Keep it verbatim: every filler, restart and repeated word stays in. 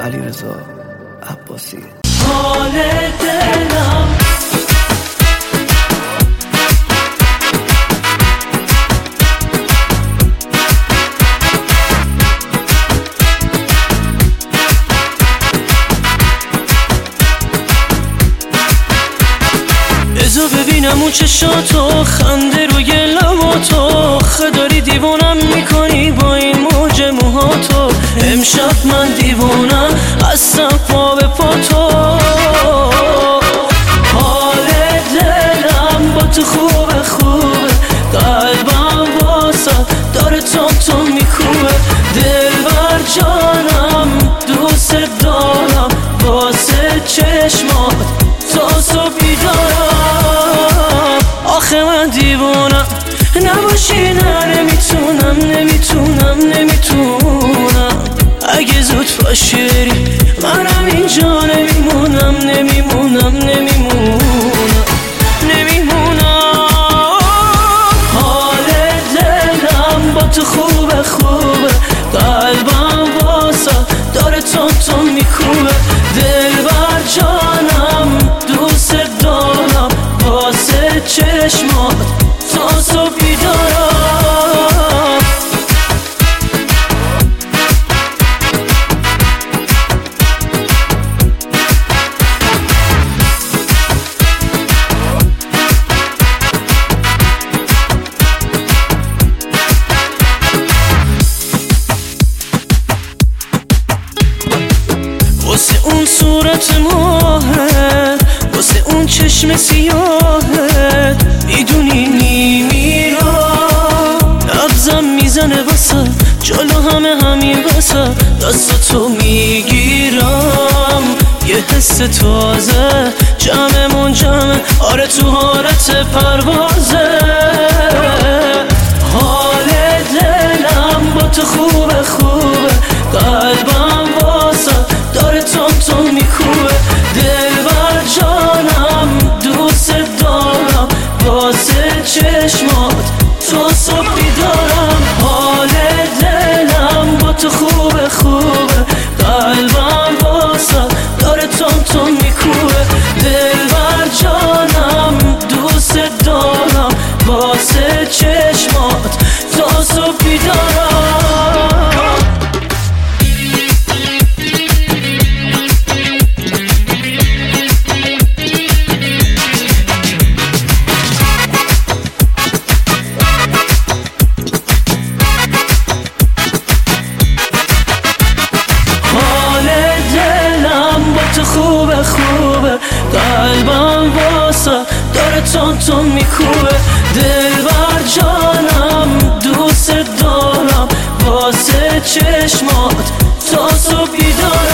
علیرضا عباسی. حال دلم بذار ببینم اون چشاتو، خنده روی لباتو، خداری دیوونم میکنی با این موج موهاتو. امشب من دیوونم هستم پا به پاتو. حال دلم با تو خوبه خوبه، قلبم واسه داره تون تون میکوبه. دلبر جانم دوست دارم، واسه چشمات تا صبح بیدارم. آخه من دیوونم نباشی، نه نمیتونم نمیتونم نمیتونم. اگه زود پاشری منم اینجا نمیمونم نمیمونم نمیمونم نمیمونم. حال دلم با تو خوبه خوبه، قلبم واسه داره تون تون میکوبه. دلبر جانم دوست دارم، واسه چشمات تا صبح بیدارم. واسه اون صورت ماهت، واسه اون چشم سیاهت، میدونی میمیرم. نبضم میزنه واسه جلو همه همین واسه دستاتو میگیرم. یه حس تازه جمعمون جمع، آره تو حالت پروازه. حال دلم با تو خوبه خوبه، قلبم واسه داره تون تون میکوبه. دلبر جانم دوست دارم، واسه چشمات تا صبح بیدارم. حال دلم با تو خوبه خوبه، قلبم واسه داره تون تون میکوبه. دلبر جانم دوست دارم، واسه چشمات تا صبح بیدارم. خوبه خوبه، قلبم واسه داره تون تون میکوبه. دلبر جانم دوست دارم، واسه چشمات تا صبح بیدارم.